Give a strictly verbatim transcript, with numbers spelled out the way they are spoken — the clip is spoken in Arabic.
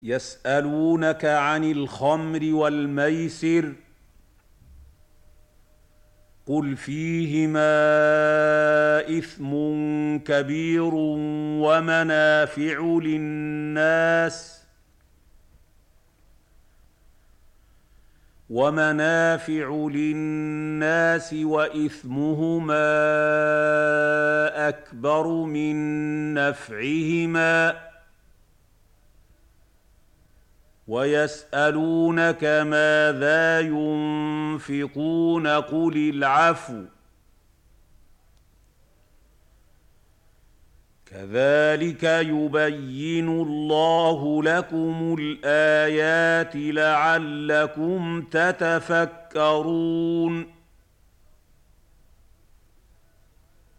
يسألونك عن الخمر والميسر قل فيهما إثم كبير ومنافع للناس ومنافع للناس وإثمهما أكبر من نفعهما ويسألونك ماذا ينفقون قل العفو كذلك يبين الله لكم الآيات لعلكم تتفكرون